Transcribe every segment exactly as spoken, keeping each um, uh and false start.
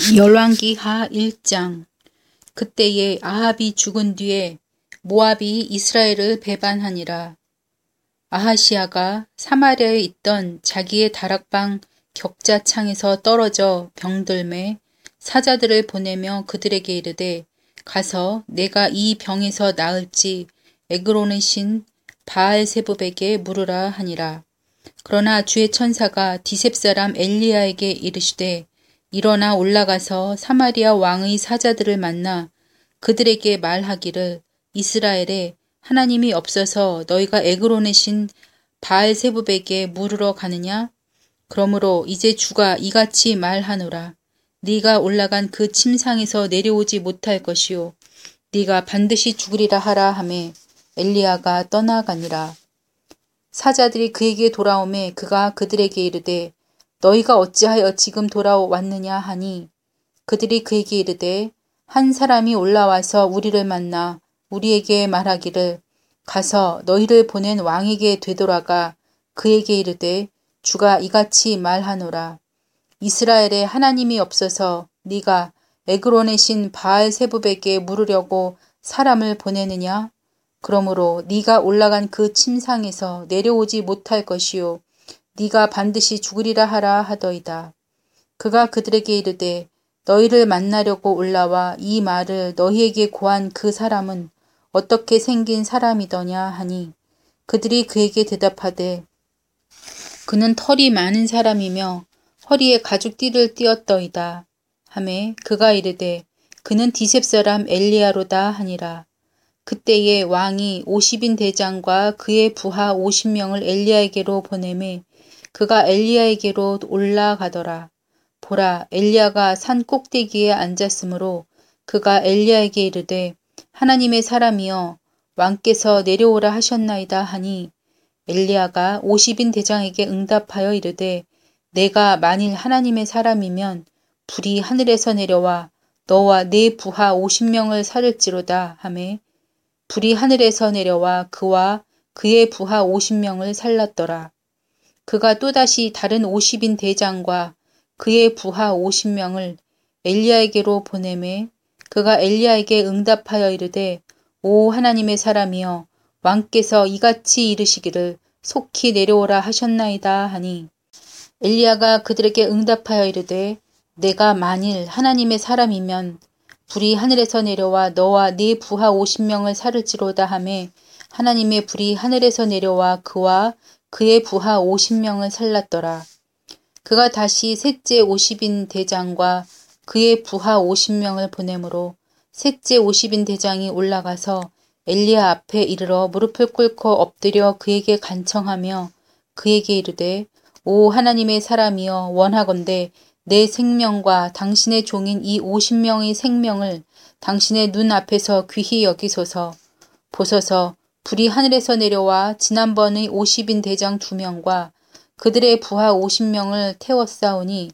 열왕기하 일 장. 그때에 아합이 죽은 뒤에 모압이 이스라엘을 배반하니라. 아하시아가 사마리아에 있던 자기의 다락방 격자창에서 떨어져 병들매 사자들을 보내며 그들에게 이르되, 가서 내가 이 병에서 나을지 에그론의 신 바알세붑에게 물으라 하니라. 그러나 주의 천사가 디셉 사람 엘리야에게 이르시되, 일어나 올라가서 사마리아 왕의 사자들을 만나 그들에게 말하기를, 이스라엘에 하나님이 없어서 너희가 에그론의 신 바알세붑에게 물으러 가느냐? 그러므로 이제 주가 이같이 말하노라. 네가 올라간 그 침상에서 내려오지 못할 것이요 네가 반드시 죽으리라 하라 하매 엘리야가 떠나가니라. 사자들이 그에게 돌아오매 그가 그들에게 이르되, 너희가 어찌하여 지금 돌아왔느냐 하니, 그들이 그에게 이르되, 한 사람이 올라와서 우리를 만나 우리에게 말하기를, 가서 너희를 보낸 왕에게 되돌아가 그에게 이르되, 주가 이같이 말하노라. 이스라엘에 하나님이 없어서 네가 에그론의 신 바알세붑에게 물으려고 사람을 보내느냐? 그러므로 네가 올라간 그 침상에서 내려오지 못할 것이요 네가 반드시 죽으리라 하라 하더이다. 그가 그들에게 이르되, 너희를 만나려고 올라와 이 말을 너희에게 고한 그 사람은 어떻게 생긴 사람이더냐 하니, 그들이 그에게 대답하되, 그는 털이 많은 사람이며 허리에 가죽띠를 띠었더이다 하매 그가 이르되, 그는 디셉 사람 엘리야로다 하니라. 그때에 왕이 오십인 대장과 그의 부하 오십 명을 엘리야에게로 보내매 그가 엘리야에게로 올라가더라. 보라, 엘리야가 산 꼭대기에 앉았으므로 그가 엘리야에게 이르되, 하나님의 사람이여 왕께서 내려오라 하셨나이다 하니, 엘리야가 오십인 대장에게 응답하여 이르되, 내가 만일 하나님의 사람이면 불이 하늘에서 내려와 너와 네 부하 오십 명을 살을지로다 하매 불이 하늘에서 내려와 그와 그의 부하 오십 명을 살랐더라. 그가 또다시 다른 오십인 대장과 그의 부하 오십 명을 엘리야에게로 보내매 그가 엘리야에게 응답하여 이르되, 오 하나님의 사람이여 왕께서 이같이 이르시기를 속히 내려오라 하셨나이다 하니, 엘리야가 그들에게 응답하여 이르되, 내가 만일 하나님의 사람이면 불이 하늘에서 내려와 너와 네 부하 오십 명을 살을지로다 하매 하나님의 불이 하늘에서 내려와 그와 그의 부하 오십 명을 살랐더라. 그가 다시 셋째 오십인 대장과 그의 부하 오십 명을 보내므로 셋째 오십인 대장이 올라가서 엘리야 앞에 이르러 무릎을 꿇고 엎드려 그에게 간청하며 그에게 이르되, 오 하나님의 사람이여 원하건대 내 생명과 당신의 종인 이 오십 명의 생명을 당신의 눈 앞에서 귀히 여기소서. 보소서, 불이 하늘에서 내려와 지난번의 오십인 대장 두 명과 그들의 부하 오십 명을 태웠사오니,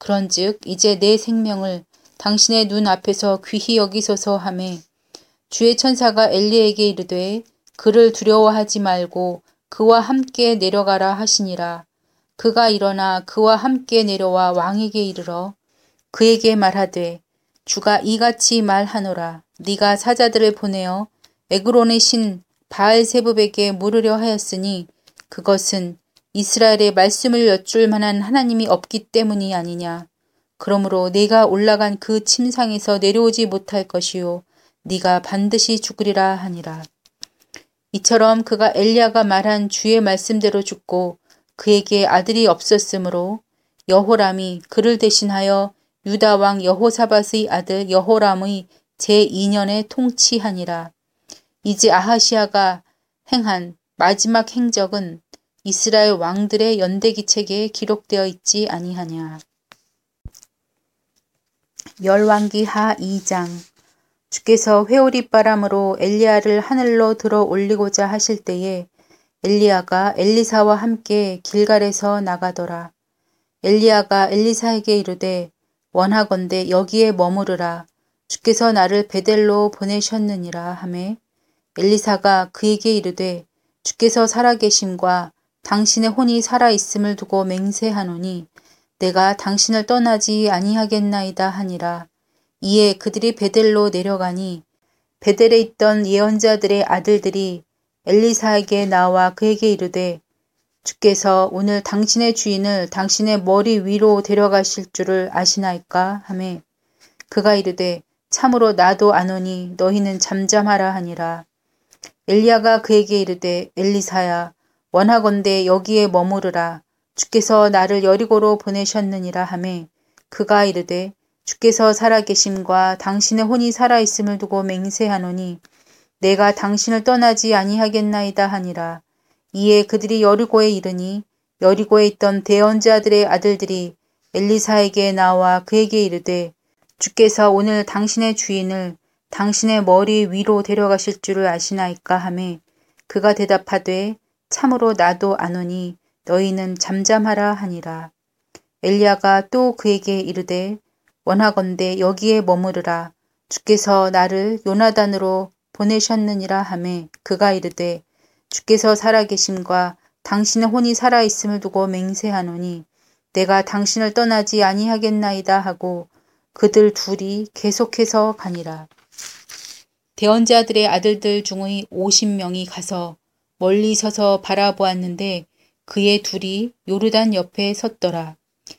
그런즉 이제 내 생명을 당신의 눈 앞에서 귀히 여기소서 하매 주의 천사가 엘리에게 이르되, 그를 두려워하지 말고 그와 함께 내려가라 하시니라. 그가 일어나 그와 함께 내려와 왕에게 이르러 그에게 말하되, 주가 이같이 말하노라. 네가 사자들을 보내어 에그론의 신 바알세붑에게 물으려 하였으니 그것은 이스라엘의 말씀을 여쭐 만한 하나님이 없기 때문이 아니냐. 그러므로 네가 올라간 그 침상에서 내려오지 못할 것이요 네가 반드시 죽으리라 하니라. 이처럼 그가 엘리야가 말한 주의 말씀대로 죽고 그에게 아들이 없었으므로 여호람이 그를 대신하여 유다 왕 여호사밧의 아들 여호람의 제이 년에 통치하니라. 이제 아하시아가 행한 마지막 행적은 이스라엘 왕들의 연대기책에 기록되어 있지 아니하냐. 열왕기하 이 장. 주께서 회오리바람으로 엘리야를 하늘로 들어 올리고자 하실 때에 엘리야가 엘리사와 함께 길갈에서 나가더라. 엘리야가 엘리사에게 이르되, 원하건대 여기에 머무르라. 주께서 나를 베델로 보내셨느니라 하매 엘리사가 그에게 이르되, 주께서 살아계심과 당신의 혼이 살아있음을 두고 맹세하노니 내가 당신을 떠나지 아니하겠나이다 하니라. 이에 그들이 베델로 내려가니 베델에 있던 예언자들의 아들들이 엘리사에게 나와 그에게 이르되 주께서 오늘 당신의 주인을 당신의 머리 위로 데려가실 줄을 아시나이까 하매 그가 이르되 참으로 나도 아노니 너희는 잠잠하라 하니라. 엘리야가 그에게 이르되 엘리사야 원하건대 여기에 머무르라. 주께서 나를 여리고로 보내셨느니라 하매 그가 이르되 주께서 살아계심과 당신의 혼이 살아있음을 두고 맹세하노니 내가 당신을 떠나지 아니하겠나이다 하니라. 이에 그들이 여리고에 이르니 여리고에 있던 대언자들의 아들들이 엘리사에게 나와 그에게 이르되 주께서 오늘 당신의 주인을 당신의 머리 위로 데려가실 줄을 아시나이까 하매 그가 대답하되 참으로 나도 아노니 너희는 잠잠하라 하니라. 엘리야가 또 그에게 이르되 원하건대 여기에 머무르라. 주께서 나를 요나단으로 보내셨느니라 하매 그가 이르되 주께서 살아계심과 당신의 혼이 살아있음을 두고 맹세하노니 내가 당신을 떠나지 아니하겠나이다 하고 그들 둘이 계속해서 가니라. 대언자들의 아들들 중의 오십 명이 가서 멀리 서서 바라보았는데 그의 둘이 요르단 옆에 섰더라.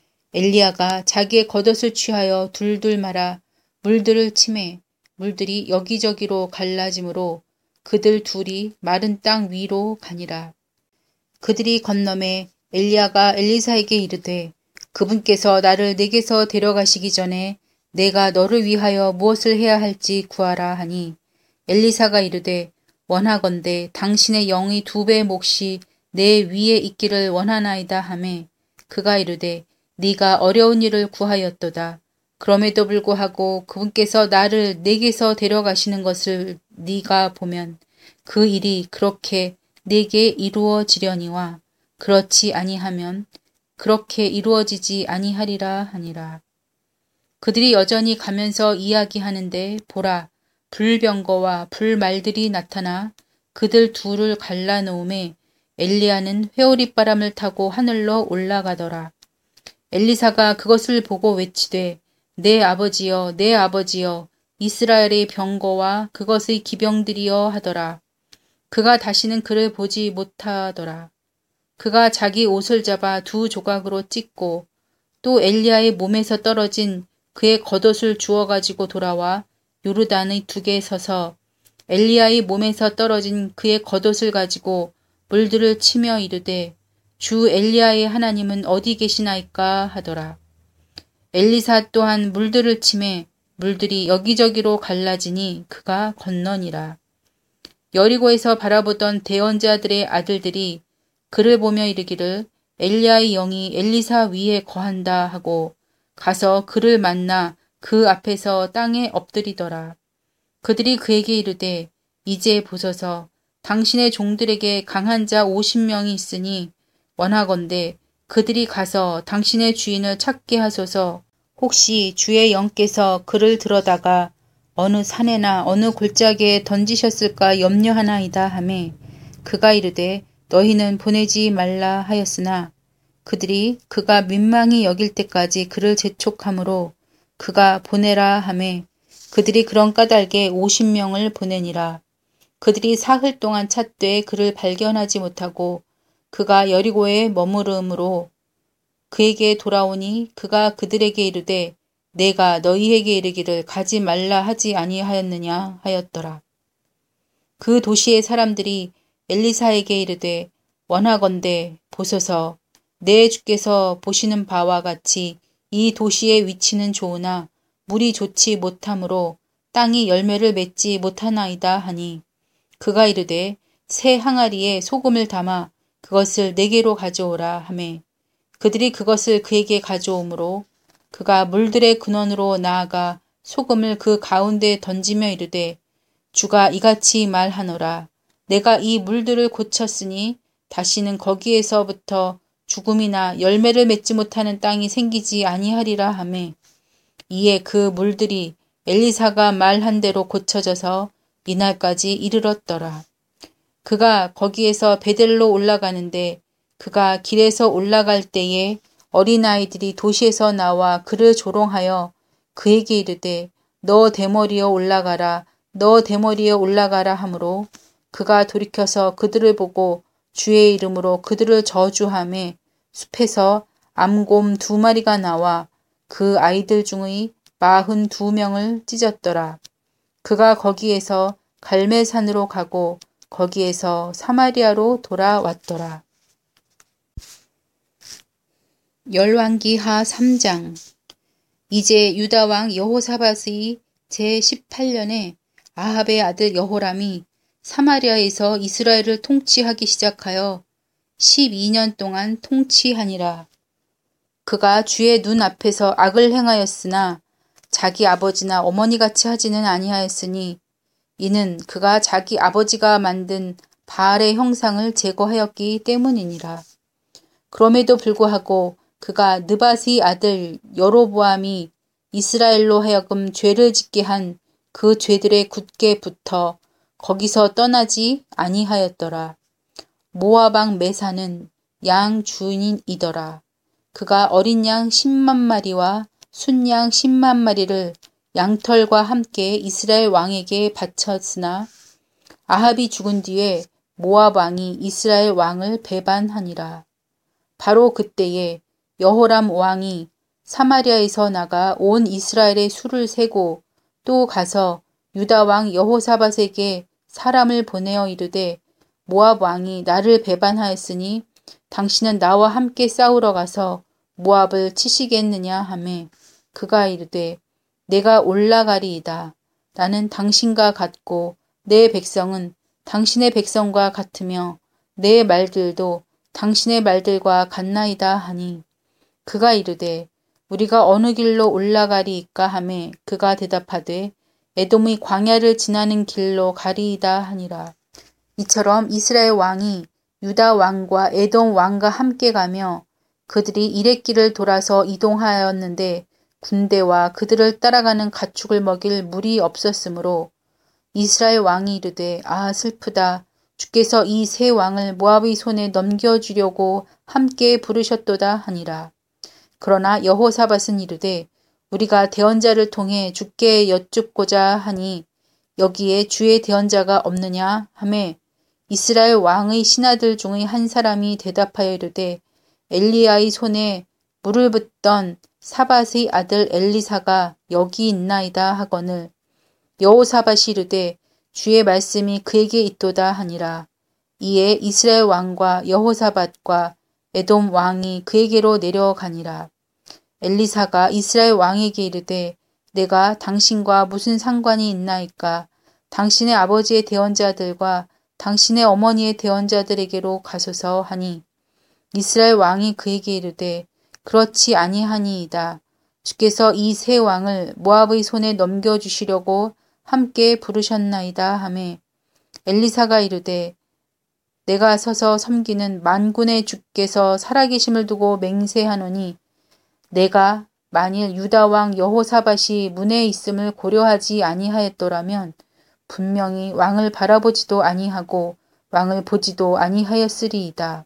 엘리야가 자기의 겉옷을 취하여 둘둘 말아 물들을 치매 물들이 여기저기로 갈라지므로 그들 둘이 마른 땅 위로 가니라. 그들이 건너매 엘리야가 엘리사에게 이르되 그분께서 나를 내게서 데려가시기 전에 내가 너를 위하여 무엇을 해야 할지 구하라 하니 엘리사가 이르되 원하건대 당신의 영의 두 배 몫이 내 위에 있기를 원하나이다 하매 그가 이르되 네가 어려운 일을 구하였도다. 그럼에도 불구하고 그분께서 나를 내게서 데려가시는 것을 네가 보면 그 일이 그렇게 내게 이루어지려니와 그렇지 아니하면 그렇게 이루어지지 아니하리라 하니라. 그들이 여전히 가면서 이야기하는데 보라 불병거와 불말들이 나타나 그들 둘을 갈라놓음에 엘리야는 회오리바람을 타고 하늘로 올라가더라. 엘리사가 그것을 보고 외치되 내 아버지여 내 아버지여 이스라엘의 병거와 그것의 기병들이여 하더라. 그가 다시는 그를 보지 못하더라. 그가 자기 옷을 잡아 두 조각으로 찢고 또 엘리야의 몸에서 떨어진 그의 겉옷을 주워 가지고 돌아와 요르단의 두개에 서서 엘리야의 몸에서 떨어진 그의 겉옷을 가지고 물들을 치며 이르되 주 엘리야의 하나님은 어디 계시나이까 하더라. 엘리사 또한 물들을 치매 물들이 여기저기로 갈라지니 그가 건너니라. 여리고에서 바라보던 대언자들의 아들들이 그를 보며 이르기를 엘리야의 영이 엘리사 위에 거한다 하고 가서 그를 만나 그 앞에서 땅에 엎드리더라. 그들이 그에게 이르되 이제 보소서 당신의 종들에게 강한 자 오십 명이 있으니 원하건대 그들이 가서 당신의 주인을 찾게 하소서. 혹시 주의 영께서 그를 들어다가 어느 산에나 어느 골짜기에 던지셨을까 염려하나이다 하매 그가 이르되 너희는 보내지 말라 하였으나 그들이 그가 민망히 여길 때까지 그를 재촉하므로 그가 보내라 하매 그들이 그런 까닭에 오십 명을 보내니라. 그들이 사흘 동안 찾되 그를 발견하지 못하고 그가 여리고에 머무름으로 그에게 돌아오니 그가 그들에게 이르되 내가 너희에게 이르기를 가지 말라 하지 아니하였느냐 하였더라. 그 도시의 사람들이 엘리사에게 이르되 원하건대 보소서 내 주께서 보시는 바와 같이 이 도시의 위치는 좋으나 물이 좋지 못하므로 땅이 열매를 맺지 못하나이다 하니 그가 이르되 새 항아리에 소금을 담아 그것을 내게로 가져오라 하매 그들이 그것을 그에게 가져오므로 그가 물들의 근원으로 나아가 소금을 그 가운데에 던지며 이르되 주가 이같이 말하노라. 내가 이 물들을 고쳤으니 다시는 거기에서부터 죽음이나 열매를 맺지 못하는 땅이 생기지 아니하리라 하매 이에 그 물들이 엘리사가 말한 대로 고쳐져서 이날까지 이르렀더라. 그가 거기에서 베델로 올라가는데 그가 길에서 올라갈 때에 어린아이들이 도시에서 나와 그를 조롱하여 그에게 이르되 너 대머리여 올라가라 너 대머리여 올라가라 하므로 그가 돌이켜서 그들을 보고 주의 이름으로 그들을 저주하매 숲에서 암곰 두 마리가 나와 그 아이들 중의 마흔 두 명을 찢었더라. 그가 거기에서 갈멜산으로 가고 거기에서 사마리아로 돌아왔더라. 열왕기하 삼 장. 이제 유다왕 여호사밧의 제십팔 년에 아합의 아들 여호람이 사마리아에서 이스라엘을 통치하기 시작하여 십이 년 동안 통치하니라. 그가 주의 눈 앞에서 악을 행하였으나 자기 아버지나 어머니같이 하지는 아니하였으니 이는 그가 자기 아버지가 만든 바알의 형상을 제거하였기 때문이니라. 그럼에도 불구하고 그가 느밧의 아들 여로보암이 이스라엘로 하여금 죄를 짓게 한 그 죄들에 굳게 붙어 거기서 떠나지 아니하였더라. 모압 왕 메사는 양 주인이더라. 그가 어린 양 십만 마리와 순양 십만 마리를 양털과 함께 이스라엘 왕에게 바쳤으나 아합이 죽은 뒤에 모압 왕이 이스라엘 왕을 배반하니라. 바로 그때에 여호람 왕이 사마리아에서 나가 온 이스라엘의 수를 세고 또 가서 유다 왕 여호사밧에게 사람을 보내어 이르되 모압 왕이 나를 배반하였으니 당신은 나와 함께 싸우러 가서 모압을 치시겠느냐 하매 그가 이르되 내가 올라가리이다. 나는 당신과 같고 내 백성은 당신의 백성과 같으며 내 말들도 당신의 말들과 같나이다 하니 그가 이르되 우리가 어느 길로 올라가리이까 하매 그가 대답하되 에돔의 광야를 지나는 길로 가리이다 하니라. 이처럼 이스라엘 왕이 유다 왕과 에돔 왕과 함께 가며 그들이 이랫길을 돌아서 이동하였는데 군대와 그들을 따라가는 가축을 먹일 물이 없었으므로 이스라엘 왕이 이르되 아 슬프다. 주께서 이 세 왕을 모압의 손에 넘겨주려고 함께 부르셨도다 하니라. 그러나 여호사밧은 이르되 우리가 대언자를 통해 주께 여쭙고자 하니 여기에 주의 대언자가 없느냐 하매 이스라엘 왕의 신하들 중의 한 사람이 대답하여 이르되 엘리야의 손에 물을 붓던 사밧의 아들 엘리사가 여기 있나이다 하거늘 여호사밧이 이르되 주의 말씀이 그에게 있도다 하니라. 이에 이스라엘 왕과 여호사밧과 에돔 왕이 그에게로 내려가니라. 엘리사가 이스라엘 왕에게 이르되 내가 당신과 무슨 상관이 있나이까? 당신의 아버지의 대언자들과 당신의 어머니의 대언자들에게로 가소서 하니 이스라엘 왕이 그에게 이르되 그렇지 아니하니이다. 주께서 이 세 왕을 모압의 손에 넘겨주시려고 함께 부르셨나이다 하매 엘리사가 이르되 내가 서서 섬기는 만군의 주께서 살아계심을 두고 맹세하노니 내가 만일 유다 왕 여호사밧이 문에 있음을 고려하지 아니하였더라면 분명히 왕을 바라보지도 아니하고 왕을 보지도 아니하였으리이다.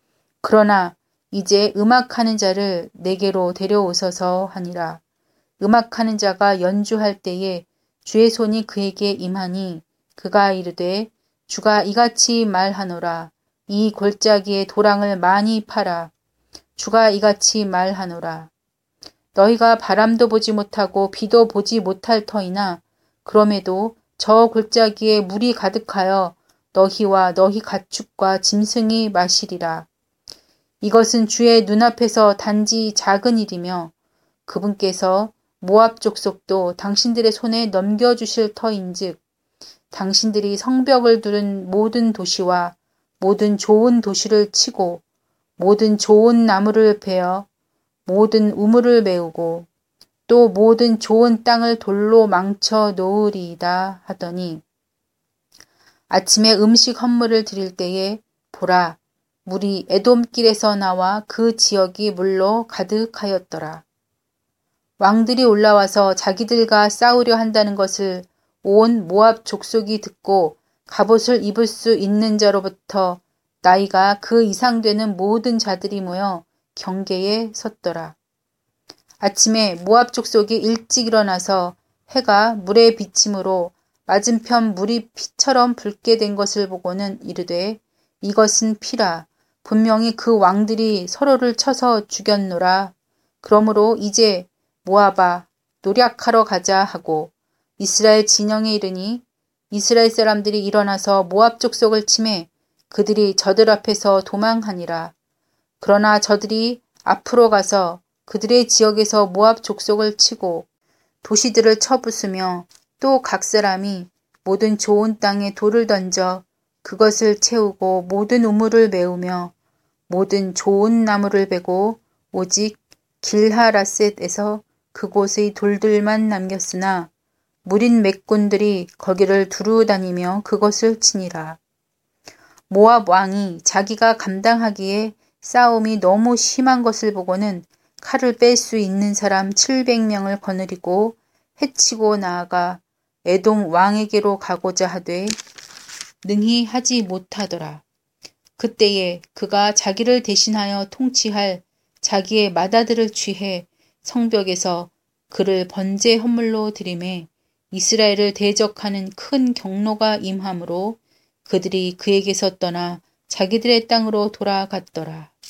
그러나 이제 음악하는 자를 내게로 데려오소서 하니라. 음악하는 자가 연주할 때에 주의 손이 그에게 임하니 그가 이르되 주가 이같이 말하노라. 이 골짜기에 도랑을 많이 파라. 주가 이같이 말하노라. 너희가 바람도 보지 못하고 비도 보지 못할 터이나 그럼에도 저 골짜기에 물이 가득하여 너희와 너희 가축과 짐승이 마시리라. 이것은 주의 눈앞에서 단지 작은 일이며 그분께서 모압 족속도 당신들의 손에 넘겨주실 터인즉 당신들이 성벽을 두른 모든 도시와 모든 좋은 도시를 치고 모든 좋은 나무를 베어 모든 우물을 메우고 또 모든 좋은 땅을 돌로 망쳐 놓으리이다 하더니 아침에 음식 헌물을 드릴 때에 보라 물이 에돔길에서 나와 그 지역이 물로 가득하였더라. 왕들이 올라와서 자기들과 싸우려 한다는 것을 온 모압 족속이 듣고 갑옷을 입을 수 있는 자로부터 나이가 그 이상 되는 모든 자들이 모여 경계에 섰더라. 아침에 모압 족속이 일찍 일어나서 해가 물에 비침으로 맞은편 물이 피처럼 붉게 된 것을 보고는 이르되 이것은 피라. 분명히 그 왕들이 서로를 쳐서 죽였노라. 그러므로 이제 모압아 노략하러 가자 하고 이스라엘 진영에 이르니 이스라엘 사람들이 일어나서 모압 족속을 치매 그들이 저들 앞에서 도망하니라. 그러나 저들이 앞으로 가서 그들의 지역에서 모압 족속을 치고 도시들을 쳐부수며 또 각 사람이 모든 좋은 땅에 돌을 던져 그것을 채우고 모든 우물을 메우며 모든 좋은 나무를 베고 오직 길하라셋에서 그곳의 돌들만 남겼으나 무린 맥군들이 거기를 두루 다니며 그것을 치니라. 모압 왕이 자기가 감당하기에 싸움이 너무 심한 것을 보고는 칼을 뺄 수 있는 사람 칠백 명을 거느리고 해치고 나아가 에돔 왕에게로 가고자 하되 능히 하지 못하더라. 그때에 그가 자기를 대신하여 통치할 자기의 맏아들을 취해 성벽에서 그를 번제 헌물로 드리매 이스라엘을 대적하는 큰 경로가 임하므로 그들이 그에게서 떠나 자기들의 땅으로 돌아갔더라.